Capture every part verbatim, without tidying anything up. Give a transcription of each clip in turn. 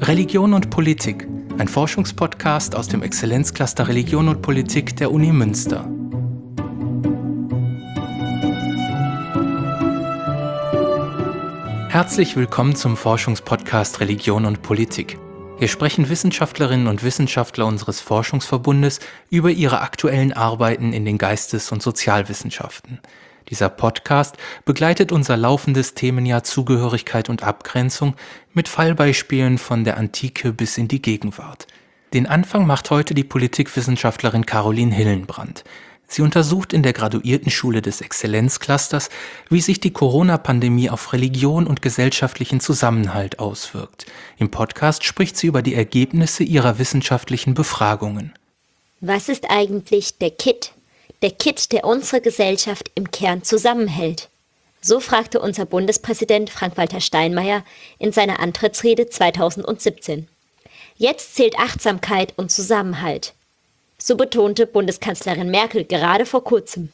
Religion und Politik, ein Forschungspodcast aus dem Exzellenzcluster Religion und Politik der Uni Münster. Herzlich willkommen zum Forschungspodcast Religion und Politik. Hier sprechen Wissenschaftlerinnen und Wissenschaftler unseres Forschungsverbundes über ihre aktuellen Arbeiten in den Geistes- und Sozialwissenschaften. Dieser Podcast begleitet unser laufendes Themenjahr Zugehörigkeit und Abgrenzung mit Fallbeispielen von der Antike bis in die Gegenwart. Den Anfang macht heute die Politikwissenschaftlerin Caroline Hillenbrand. Sie untersucht in der Graduiertenschule des Exzellenzclusters, wie sich die Corona-Pandemie auf Religion und gesellschaftlichen Zusammenhalt auswirkt. Im Podcast spricht sie über die Ergebnisse ihrer wissenschaftlichen Befragungen. Was ist eigentlich der Kitt? Der Kitt, der unsere Gesellschaft im Kern zusammenhält. So fragte unser Bundespräsident Frank-Walter Steinmeier in seiner Antrittsrede zweitausendsiebzehn. Jetzt zählt Achtsamkeit und Zusammenhalt. So betonte Bundeskanzlerin Merkel gerade vor kurzem.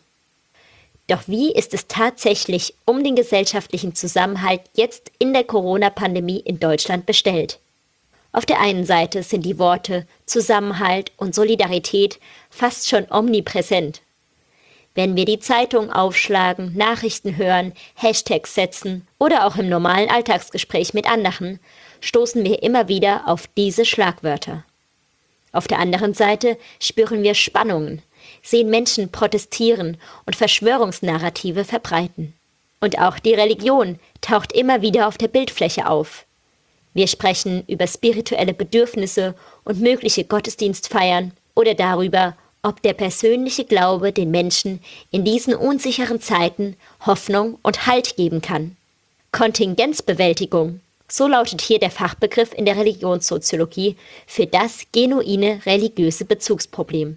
Doch wie ist es tatsächlich um den gesellschaftlichen Zusammenhalt jetzt in der Corona-Pandemie in Deutschland bestellt? Auf der einen Seite sind die Worte Zusammenhalt und Solidarität fast schon omnipräsent. Wenn wir die Zeitung aufschlagen, Nachrichten hören, Hashtags setzen oder auch im normalen Alltagsgespräch mit anderen, stoßen wir immer wieder auf diese Schlagwörter. Auf der anderen Seite spüren wir Spannungen, sehen Menschen protestieren und Verschwörungsnarrative verbreiten. Und auch die Religion taucht immer wieder auf der Bildfläche auf. Wir sprechen über spirituelle Bedürfnisse und mögliche Gottesdienstfeiern oder darüber, ob der persönliche Glaube den Menschen in diesen unsicheren Zeiten Hoffnung und Halt geben kann. Kontingenzbewältigung, so lautet hier der Fachbegriff in der Religionssoziologie für das genuine religiöse Bezugsproblem.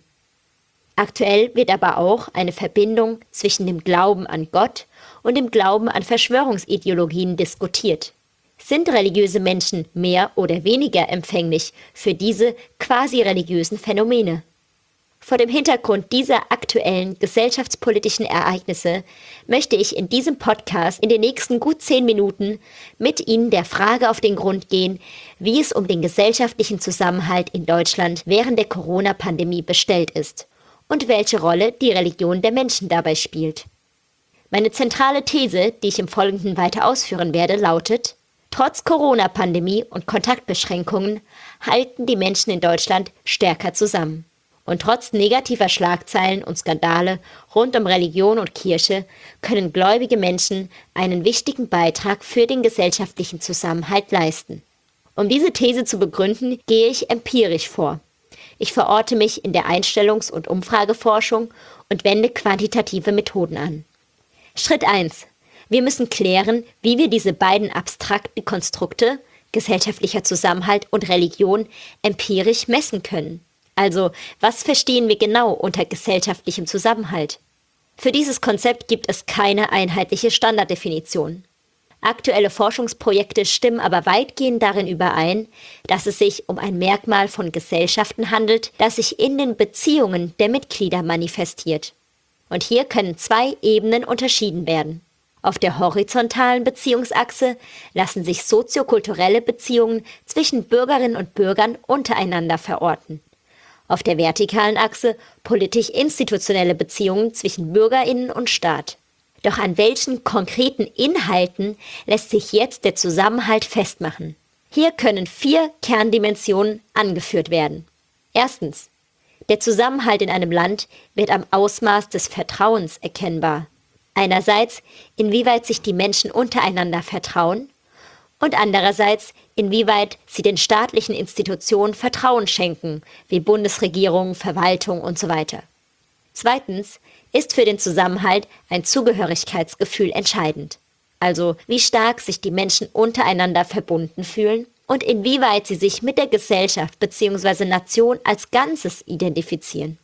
Aktuell wird aber auch eine Verbindung zwischen dem Glauben an Gott und dem Glauben an Verschwörungsideologien diskutiert. Sind religiöse Menschen mehr oder weniger empfänglich für diese quasi religiösen Phänomene? Vor dem Hintergrund dieser aktuellen gesellschaftspolitischen Ereignisse möchte ich in diesem Podcast in den nächsten gut zehn Minuten mit Ihnen der Frage auf den Grund gehen, wie es um den gesellschaftlichen Zusammenhalt in Deutschland während der Corona-Pandemie bestellt ist und welche Rolle die Religion der Menschen dabei spielt. Meine zentrale These, die ich im Folgenden weiter ausführen werde, lautet: Trotz Corona-Pandemie und Kontaktbeschränkungen halten die Menschen in Deutschland stärker zusammen. Und trotz negativer Schlagzeilen und Skandale rund um Religion und Kirche können gläubige Menschen einen wichtigen Beitrag für den gesellschaftlichen Zusammenhalt leisten. Um diese These zu begründen, gehe ich empirisch vor. Ich verorte mich in der Einstellungs- und Umfrageforschung und wende quantitative Methoden an. Schritt eins. Wir müssen klären, wie wir diese beiden abstrakten Konstrukte, gesellschaftlicher Zusammenhalt und Religion, empirisch messen können. Also, was verstehen wir genau unter gesellschaftlichem Zusammenhalt? Für dieses Konzept gibt es keine einheitliche Standarddefinition. Aktuelle Forschungsprojekte stimmen aber weitgehend darin überein, dass es sich um ein Merkmal von Gesellschaften handelt, das sich in den Beziehungen der Mitglieder manifestiert. Und hier können zwei Ebenen unterschieden werden. Auf der horizontalen Beziehungsachse lassen sich soziokulturelle Beziehungen zwischen Bürgerinnen und Bürgern untereinander verorten. Auf der vertikalen Achse politisch-institutionelle Beziehungen zwischen BürgerInnen und Staat. Doch an welchen konkreten Inhalten lässt sich jetzt der Zusammenhalt festmachen? Hier können vier Kerndimensionen angeführt werden. Erstens. Der Zusammenhalt in einem Land wird am Ausmaß des Vertrauens erkennbar. Einerseits, inwieweit sich die Menschen untereinander vertrauen und andererseits, inwieweit sie den staatlichen Institutionen Vertrauen schenken, wie Bundesregierung, Verwaltung und so weiter. Zweitens ist für den Zusammenhalt ein Zugehörigkeitsgefühl entscheidend. Also wie stark sich die Menschen untereinander verbunden fühlen und inwieweit sie sich mit der Gesellschaft bzw. Nation als Ganzes identifizieren.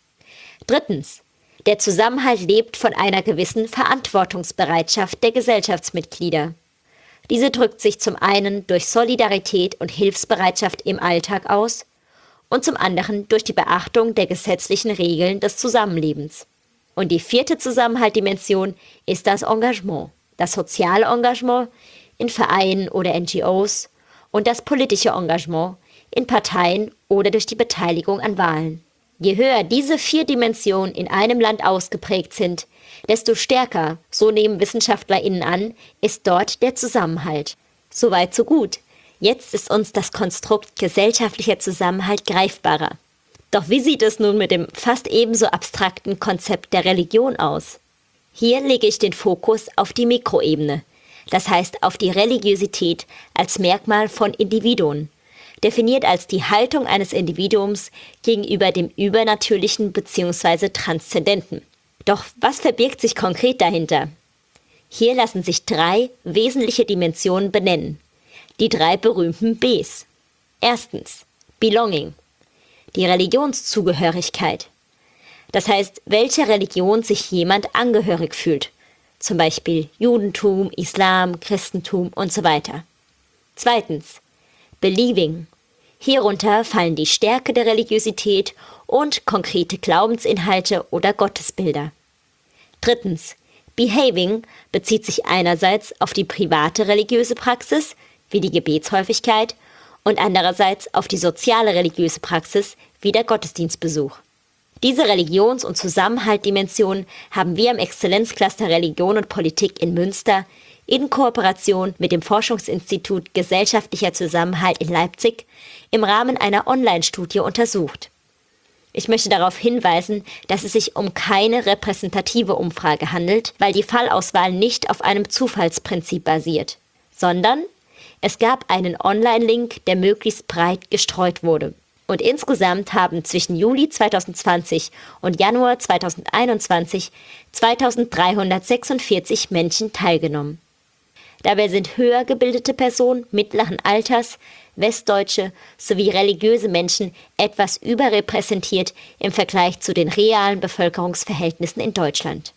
Drittens. Der Zusammenhalt lebt von einer gewissen Verantwortungsbereitschaft der Gesellschaftsmitglieder. Diese drückt sich zum einen durch Solidarität und Hilfsbereitschaft im Alltag aus und zum anderen durch die Beachtung der gesetzlichen Regeln des Zusammenlebens. Und die vierte Zusammenhaltdimension ist das Engagement, das soziale Engagement in Vereinen oder N G Os und das politische Engagement in Parteien oder durch die Beteiligung an Wahlen. Je höher diese vier Dimensionen in einem Land ausgeprägt sind, desto stärker, so nehmen WissenschaftlerInnen an, ist dort der Zusammenhalt. Soweit so gut. Jetzt ist uns das Konstrukt gesellschaftlicher Zusammenhalt greifbarer. Doch wie sieht es nun mit dem fast ebenso abstrakten Konzept der Religion aus? Hier lege ich den Fokus auf die Mikroebene, das heißt auf die Religiosität als Merkmal von Individuen, definiert als die Haltung eines Individuums gegenüber dem Übernatürlichen bzw. Transzendenten. Doch was verbirgt sich konkret dahinter? Hier lassen sich drei wesentliche Dimensionen benennen. Die drei berühmten Bs. Erstens, Belonging, die Religionszugehörigkeit. Das heißt, welcher Religion sich jemand angehörig fühlt. Zum Beispiel Judentum, Islam, Christentum und so weiter. Zweitens, Believing. Hierunter fallen die Stärke der Religiosität und konkrete Glaubensinhalte oder Gottesbilder. Drittens, Behaving bezieht sich einerseits auf die private religiöse Praxis, wie die Gebetshäufigkeit, und andererseits auf die soziale religiöse Praxis, wie der Gottesdienstbesuch. Diese Religions- und Zusammenhaltdimensionen haben wir im Exzellenzcluster Religion und Politik in Münster in Kooperation mit dem Forschungsinstitut Gesellschaftlicher Zusammenhalt in Leipzig im Rahmen einer Online-Studie untersucht. Ich möchte darauf hinweisen, dass es sich um keine repräsentative Umfrage handelt, weil die Fallauswahl nicht auf einem Zufallsprinzip basiert, sondern es gab einen Online-Link, der möglichst breit gestreut wurde. Und insgesamt haben zwischen Juli zweitausendzwanzig und Januar zweitausendeinundzwanzig zweitausenddreihundertsechsundvierzig Menschen teilgenommen. Dabei sind höher gebildete Personen mittleren Alters, Westdeutsche sowie religiöse Menschen etwas überrepräsentiert im Vergleich zu den realen Bevölkerungsverhältnissen in Deutschland.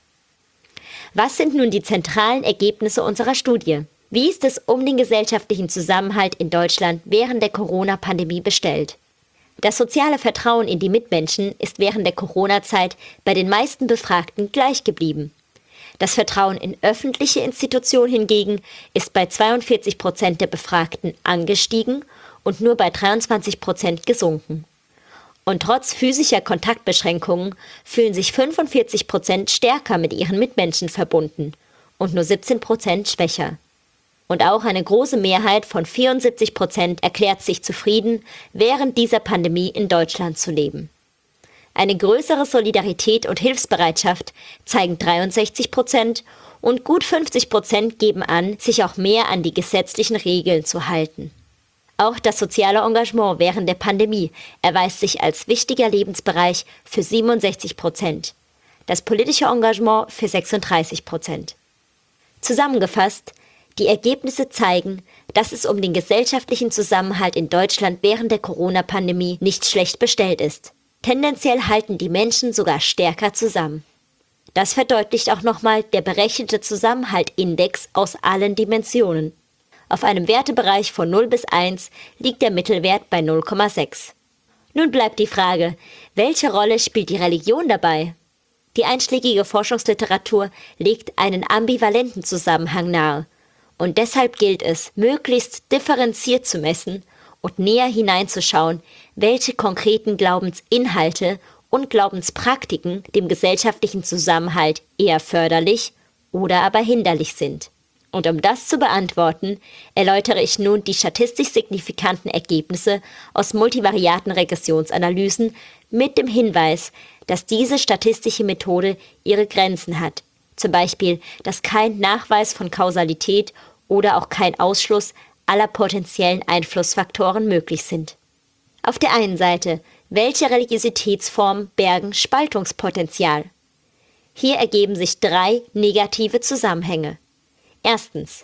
Was sind nun die zentralen Ergebnisse unserer Studie? Wie ist es um den gesellschaftlichen Zusammenhalt in Deutschland während der Corona-Pandemie bestellt? Das soziale Vertrauen in die Mitmenschen ist während der Corona-Zeit bei den meisten Befragten gleich geblieben. Das Vertrauen in öffentliche Institutionen hingegen ist bei zweiundvierzig Prozent der Befragten angestiegen und nur bei dreiundzwanzig Prozent gesunken. Und trotz physischer Kontaktbeschränkungen fühlen sich fünfundvierzig Prozent stärker mit ihren Mitmenschen verbunden und nur siebzehn Prozent schwächer. Und auch eine große Mehrheit von vierundsiebzig Prozent erklärt sich zufrieden, während dieser Pandemie in Deutschland zu leben. Eine größere Solidarität und Hilfsbereitschaft zeigen dreiundsechzig Prozent und gut fünfzig Prozent geben an, sich auch mehr an die gesetzlichen Regeln zu halten. Auch das soziale Engagement während der Pandemie erweist sich als wichtiger Lebensbereich für siebenundsechzig Prozent, das politische Engagement für sechsunddreißig Prozent. Zusammengefasst, die Ergebnisse zeigen, dass es um den gesellschaftlichen Zusammenhalt in Deutschland während der Corona-Pandemie nicht schlecht bestellt ist. Tendenziell halten die Menschen sogar stärker zusammen. Das verdeutlicht auch nochmal der berechnete Zusammenhaltindex aus allen Dimensionen. Auf einem Wertebereich von null bis eins liegt der Mittelwert bei null Komma sechs. Nun bleibt die Frage, welche Rolle spielt die Religion dabei? Die einschlägige Forschungsliteratur legt einen ambivalenten Zusammenhang nahe. Und deshalb gilt es, möglichst differenziert zu messen und näher hineinzuschauen, welche konkreten Glaubensinhalte und Glaubenspraktiken dem gesellschaftlichen Zusammenhalt eher förderlich oder aber hinderlich sind. Und um das zu beantworten, erläutere ich nun die statistisch signifikanten Ergebnisse aus multivariaten Regressionsanalysen mit dem Hinweis, dass diese statistische Methode ihre Grenzen hat. Zum Beispiel, dass kein Nachweis von Kausalität oder auch kein Ausschluss aller potenziellen Einflussfaktoren möglich sind. Auf der einen Seite, welche Religiositätsformen bergen Spaltungspotenzial? Hier ergeben sich drei negative Zusammenhänge. Erstens,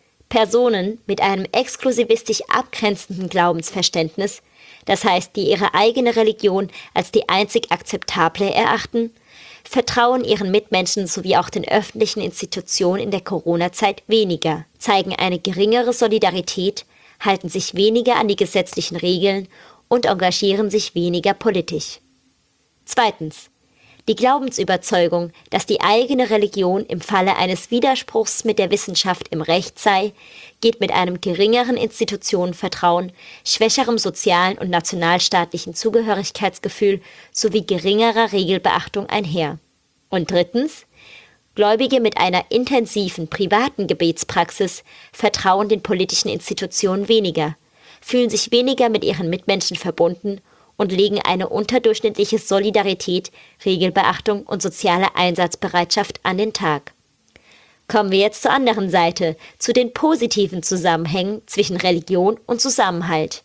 Personen mit einem exklusivistisch abgrenzenden Glaubensverständnis, das heißt, die ihre eigene Religion als die einzig akzeptable erachten, vertrauen ihren Mitmenschen sowie auch den öffentlichen Institutionen in der Corona-Zeit weniger, zeigen eine geringere Solidarität, halten sich weniger an die gesetzlichen Regeln und engagieren sich weniger politisch. Zweitens. Die Glaubensüberzeugung, dass die eigene Religion im Falle eines Widerspruchs mit der Wissenschaft im Recht sei, geht mit einem geringeren Institutionenvertrauen, schwächerem sozialen und nationalstaatlichen Zugehörigkeitsgefühl sowie geringerer Regelbeachtung einher. Und drittens, Gläubige mit einer intensiven privaten Gebetspraxis vertrauen den politischen Institutionen weniger, fühlen sich weniger mit ihren Mitmenschen verbunden und legen eine unterdurchschnittliche Solidarität, Regelbeachtung und soziale Einsatzbereitschaft an den Tag. Kommen wir jetzt zur anderen Seite, zu den positiven Zusammenhängen zwischen Religion und Zusammenhalt.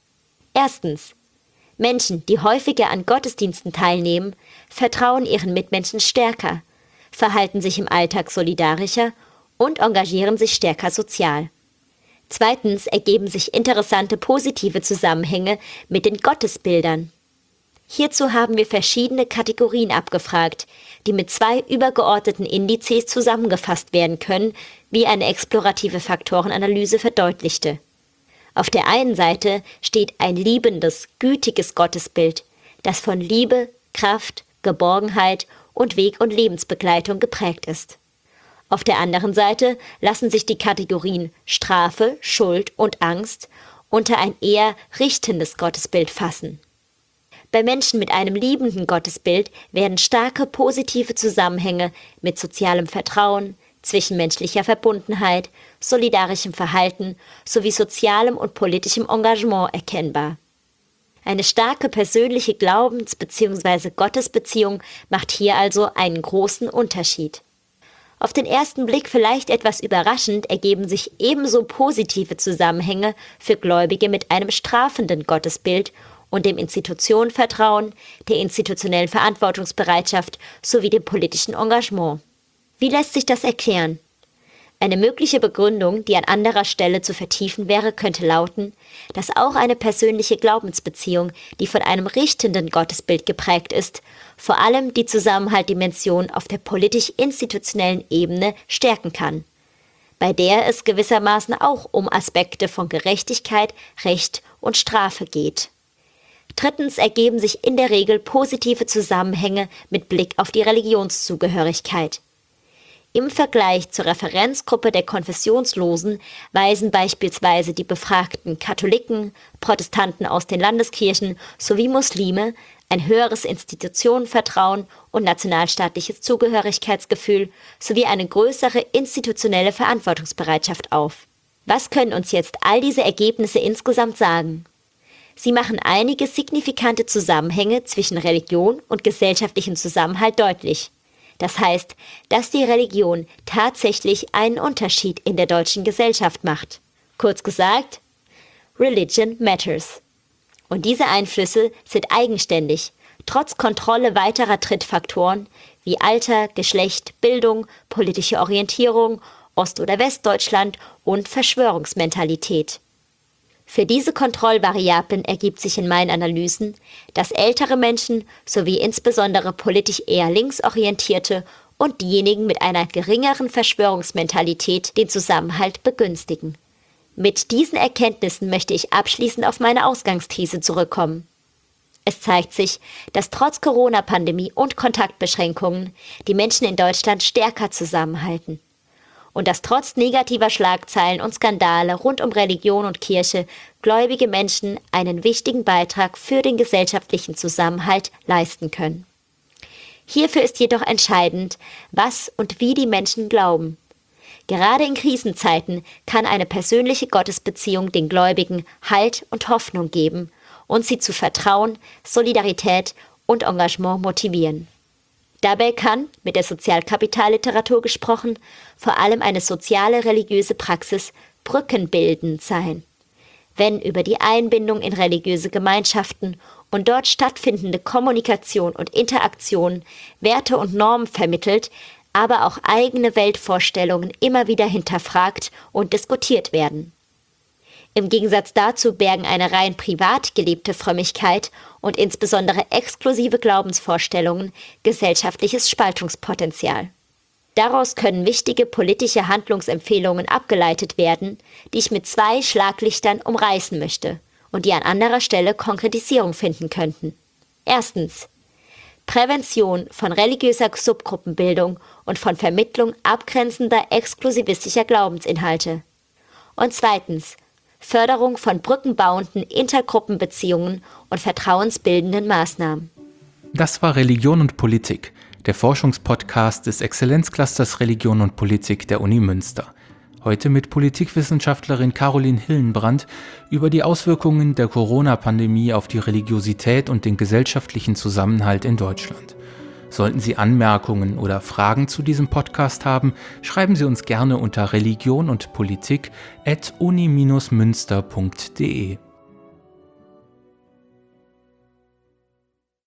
Erstens. Menschen, die häufiger an Gottesdiensten teilnehmen, vertrauen ihren Mitmenschen stärker, verhalten sich im Alltag solidarischer und engagieren sich stärker sozial. Zweitens ergeben sich interessante positive Zusammenhänge mit den Gottesbildern. Hierzu haben wir verschiedene Kategorien abgefragt, die mit zwei übergeordneten Indizes zusammengefasst werden können, wie eine explorative Faktorenanalyse verdeutlichte. Auf der einen Seite steht ein liebendes, gütiges Gottesbild, das von Liebe, Kraft, Geborgenheit und Weg- und Lebensbegleitung geprägt ist. Auf der anderen Seite lassen sich die Kategorien Strafe, Schuld und Angst unter ein eher richtendes Gottesbild fassen. Bei Menschen mit einem liebenden Gottesbild werden starke positive Zusammenhänge mit sozialem Vertrauen, zwischenmenschlicher Verbundenheit, solidarischem Verhalten sowie sozialem und politischem Engagement erkennbar. Eine starke persönliche Glaubens- bzw. Gottesbeziehung macht hier also einen großen Unterschied. Auf den ersten Blick vielleicht etwas überraschend ergeben sich ebenso positive Zusammenhänge für Gläubige mit einem strafenden Gottesbild und dem Institutionenvertrauen, der institutionellen Verantwortungsbereitschaft sowie dem politischen Engagement. Wie lässt sich das erklären? Eine mögliche Begründung, die an anderer Stelle zu vertiefen wäre, könnte lauten, dass auch eine persönliche Glaubensbeziehung, die von einem richtenden Gottesbild geprägt ist, vor allem die Zusammenhaltdimension auf der politisch-institutionellen Ebene stärken kann, bei der es gewissermaßen auch um Aspekte von Gerechtigkeit, Recht und Strafe geht. Drittens ergeben sich in der Regel positive Zusammenhänge mit Blick auf die Religionszugehörigkeit. Im Vergleich zur Referenzgruppe der Konfessionslosen weisen beispielsweise die befragten Katholiken, Protestanten aus den Landeskirchen sowie Muslime ein höheres Institutionenvertrauen und nationalstaatliches Zugehörigkeitsgefühl sowie eine größere institutionelle Verantwortungsbereitschaft auf. Was können uns jetzt all diese Ergebnisse insgesamt sagen? Sie machen einige signifikante Zusammenhänge zwischen Religion und gesellschaftlichem Zusammenhalt deutlich. Das heißt, dass die Religion tatsächlich einen Unterschied in der deutschen Gesellschaft macht. Kurz gesagt, Religion matters. Und diese Einflüsse sind eigenständig, trotz Kontrolle weiterer Trittfaktoren wie Alter, Geschlecht, Bildung, politische Orientierung, Ost- oder Westdeutschland und Verschwörungsmentalität. Für diese Kontrollvariablen ergibt sich in meinen Analysen, dass ältere Menschen sowie insbesondere politisch eher linksorientierte und diejenigen mit einer geringeren Verschwörungsmentalität den Zusammenhalt begünstigen. Mit diesen Erkenntnissen möchte ich abschließend auf meine Ausgangsthese zurückkommen. Es zeigt sich, dass trotz Corona-Pandemie und Kontaktbeschränkungen die Menschen in Deutschland stärker zusammenhalten. Und dass trotz negativer Schlagzeilen und Skandale rund um Religion und Kirche gläubige Menschen einen wichtigen Beitrag für den gesellschaftlichen Zusammenhalt leisten können. Hierfür ist jedoch entscheidend, was und wie die Menschen glauben. Gerade in Krisenzeiten kann eine persönliche Gottesbeziehung den Gläubigen Halt und Hoffnung geben und sie zu Vertrauen, Solidarität und Engagement motivieren. Dabei kann, mit der Sozialkapitalliteratur gesprochen, vor allem eine soziale religiöse Praxis brückenbildend sein. Wenn über die Einbindung in religiöse Gemeinschaften und dort stattfindende Kommunikation und Interaktion Werte und Normen vermittelt, aber auch eigene Weltvorstellungen immer wieder hinterfragt und diskutiert werden. Im Gegensatz dazu bergen eine rein privat gelebte Frömmigkeit und insbesondere exklusive Glaubensvorstellungen gesellschaftliches Spaltungspotenzial. Daraus können wichtige politische Handlungsempfehlungen abgeleitet werden, die ich mit zwei Schlaglichtern umreißen möchte und die an anderer Stelle Konkretisierung finden könnten. Erstens. Prävention von religiöser Subgruppenbildung und von Vermittlung abgrenzender exklusivistischer Glaubensinhalte. Und zweitens, Förderung von brückenbauenden Intergruppenbeziehungen und vertrauensbildenden Maßnahmen. Das war Religion und Politik, der Forschungspodcast des Exzellenzclusters Religion und Politik der Uni Münster. Heute mit Politikwissenschaftlerin Caroline Hillenbrand über die Auswirkungen der Corona-Pandemie auf die Religiosität und den gesellschaftlichen Zusammenhalt in Deutschland. Sollten Sie Anmerkungen oder Fragen zu diesem Podcast haben, schreiben Sie uns gerne unter religion und politik at uni Bindestrich münster punkt de.